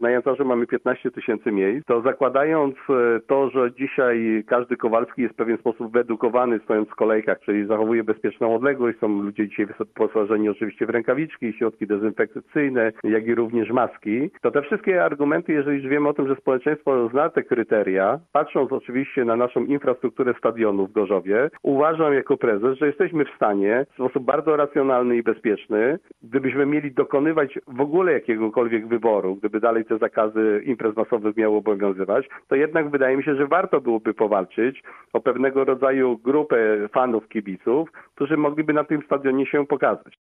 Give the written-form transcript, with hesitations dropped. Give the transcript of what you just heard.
Na Jantarzu mamy 15 000 miejsc. To zakładając to, że dzisiaj każdy Kowalski jest w pewien sposób wyedukowany stojąc w kolejkach, czyli zachowuje bezpieczną odległość. Są ludzie dzisiaj wyposażeni oczywiście w rękawiczki, środki dezynfekcyjne, jak i również maski. To te wszystkie argumenty, jeżeli już wiemy o tym, że społeczeństwo zna te kryteria, patrząc oczywiście na naszą infrastrukturę stadionu w Gorzowie, uważam jako prezes, że jesteśmy w stanie w sposób bardzo racjonalny i bezpieczny, gdybyśmy mieli dokonywać w ogóle jakiegokolwiek wyboru, gdyby dalej te zakazy imprez masowych miały obowiązywać, to jednak wydaje mi się, że warto byłoby powalczyć o pewnego rodzaju grupę fanów, kibiców, którzy mogliby na tym stadionie się pokazać.